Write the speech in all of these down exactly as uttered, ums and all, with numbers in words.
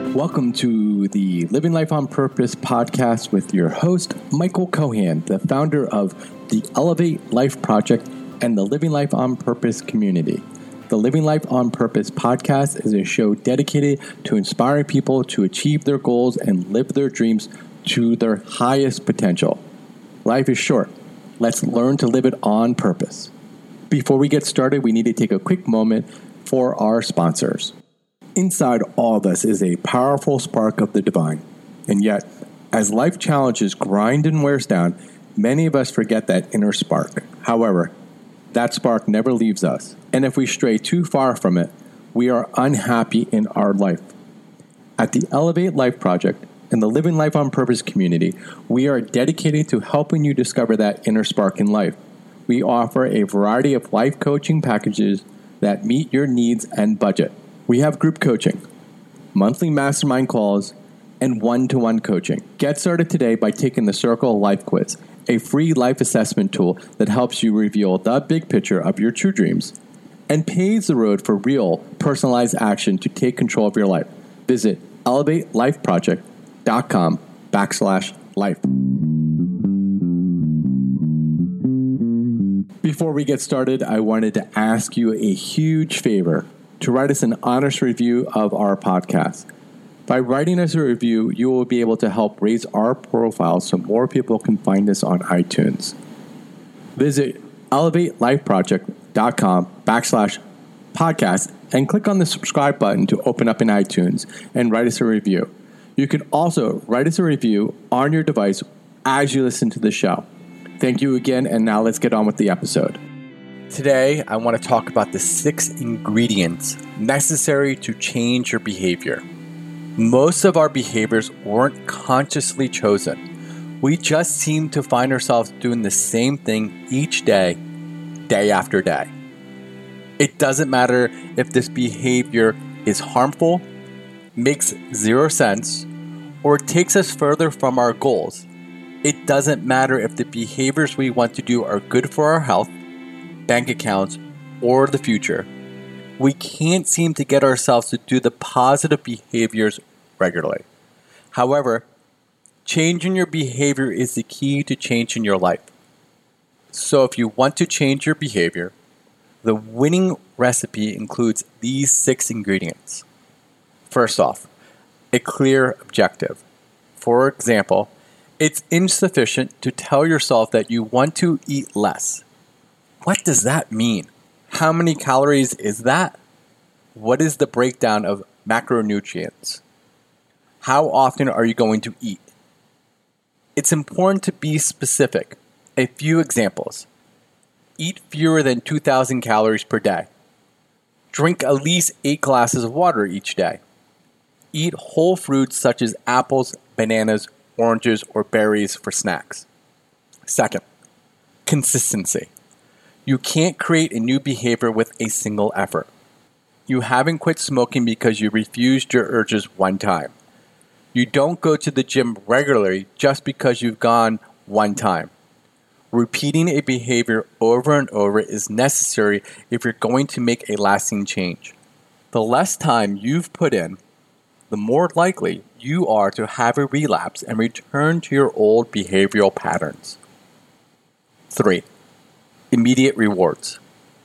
Welcome to the Living Life on Purpose podcast with your host, Michael Cohan, the founder of the Elevate Life Project and the Living Life on Purpose community. The Living Life on Purpose podcast is a show dedicated to inspiring people to achieve their goals and live their dreams to their highest potential. Life is short. Let's learn to live it on purpose. Before we get started, we need to take a quick moment for our sponsors. Inside all of us is a powerful spark of the divine. And yet, as life challenges grind and wears down, many of us forget that inner spark. However, that spark never leaves us. And if we stray too far from it, we are unhappy in our life. At the Elevate Life Project and the Living Life on Purpose community, we are dedicated to helping you discover that inner spark in life. We offer a variety of life coaching packages that meet your needs and budget. We have group coaching, monthly mastermind calls, and one-to-one coaching. Get started today by taking the Circle Life Quiz, a free life assessment tool that helps you reveal the big picture of your true dreams and paves the road for real, personalized action to take control of your life. Visit elevatelifeproject.com backslash life. Before we get started, I wanted to ask you a huge favor to write us an honest review of our podcast. By writing us a review, you will be able to help raise our profile so more people can find us on iTunes. Visit elevatelifeproject.com backslash podcast and click on the subscribe button to open up in iTunes and write us a review. You can also write us a review on your device as you listen to the show. Thank you again, and now let's get on with the episode. Today, I want to talk about the six ingredients necessary to change your behavior. Most of our behaviors weren't consciously chosen. We just seem to find ourselves doing the same thing each day, day after day. It doesn't matter if this behavior is harmful, makes zero sense, or takes us further from our goals. It doesn't matter if the behaviors we want to do are good for our health, bank accounts, or the future. We can't seem to get ourselves to do the positive behaviors regularly. However, changing your behavior is the key to changing your life. So if you want to change your behavior, the winning recipe includes these six ingredients. First off, a clear objective. For example, it's insufficient to tell yourself that you want to eat less. What does that mean? How many calories is that? What is the breakdown of macronutrients? How often are you going to eat? It's important to be specific. A few examples. Eat fewer than two thousand calories per day. Drink at least eight glasses of water each day. Eat whole fruits such as apples, bananas, oranges, or berries for snacks. Second, consistency. You can't create a new behavior with a single effort. You haven't quit smoking because you refused your urges one time. You don't go to the gym regularly just because you've gone one time. Repeating a behavior over and over is necessary if you're going to make a lasting change. The less time you've put in, the more likely you are to have a relapse and return to your old behavioral patterns. Three, immediate rewards.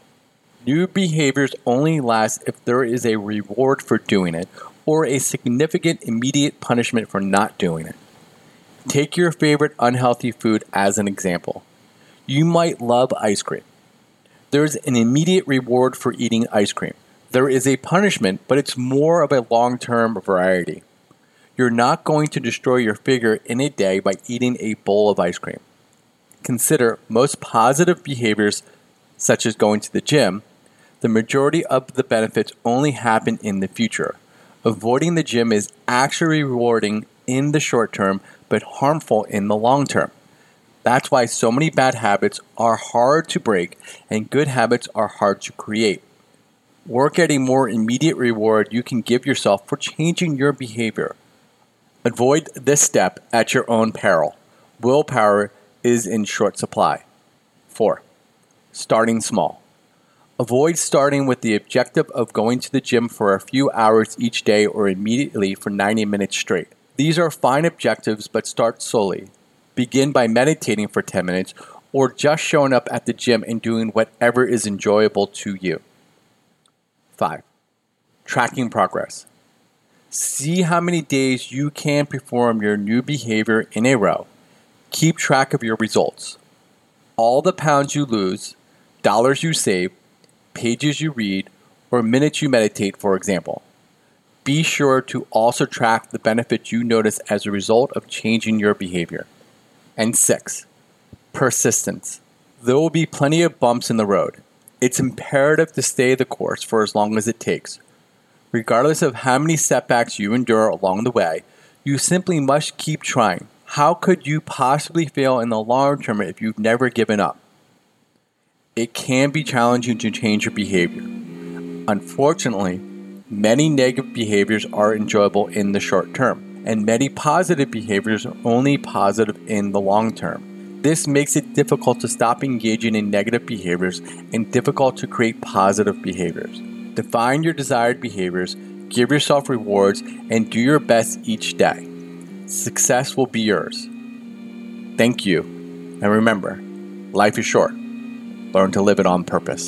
New behaviors only last if there is a reward for doing it or a significant immediate punishment for not doing it. Take your favorite unhealthy food as an example. You might love ice cream. There's an immediate reward for eating ice cream. There is a punishment, but it's more of a long-term variety. You're not going to destroy your figure in a day by eating a bowl of ice cream. Consider most positive behaviors, such as going to the gym. The majority of the benefits only happen in the future. Avoiding the gym is actually rewarding in the short term, but harmful in the long term. That's why so many bad habits are hard to break and good habits are hard to create. Work at a more immediate reward you can give yourself for changing your behavior. Avoid this step at your own peril. Willpower is in short supply. Four, starting small. Avoid starting with the objective of going to the gym for a few hours each day or immediately for ninety minutes straight. These are fine objectives, but start slowly. Begin by meditating for ten minutes or just showing up at the gym and doing whatever is enjoyable to you. five. Tracking progress. See how many days you can perform your new behavior in a row. Keep track of your results. All the pounds you lose, dollars you save, pages you read, or minutes you meditate, for example. Be sure to also track the benefits you notice as a result of changing your behavior. And six, persistence. There will be plenty of bumps in the road. It's imperative to stay the course for as long as it takes. Regardless of how many setbacks you endure along the way, you simply must keep trying. How could you possibly fail in the long term if you've never given up? It can be challenging to change your behavior. Unfortunately, many negative behaviors are enjoyable in the short term, and many positive behaviors are only positive in the long term. This makes it difficult to stop engaging in negative behaviors and difficult to create positive behaviors. Define your desired behaviors, give yourself rewards, and do your best each day. Success will be yours. Thank you, and remember, life is short. Learn to live it on purpose.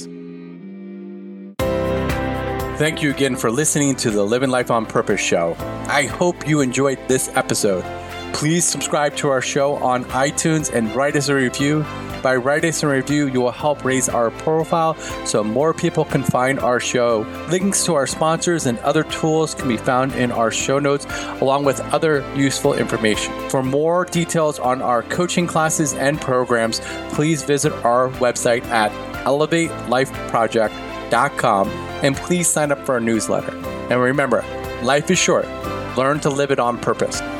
Thank you again for listening to the Living Life on Purpose show. I hope you enjoyed this episode. Please subscribe to our show on iTunes and write us a review. By writing us a review, you will help raise our profile so more people can find our show. Links to our sponsors and other tools can be found in our show notes, along with other useful information. For more details on our coaching classes and programs, please visit our website at elevate life project dot com and please sign up for our newsletter. And remember, life is short. Learn to live it on purpose.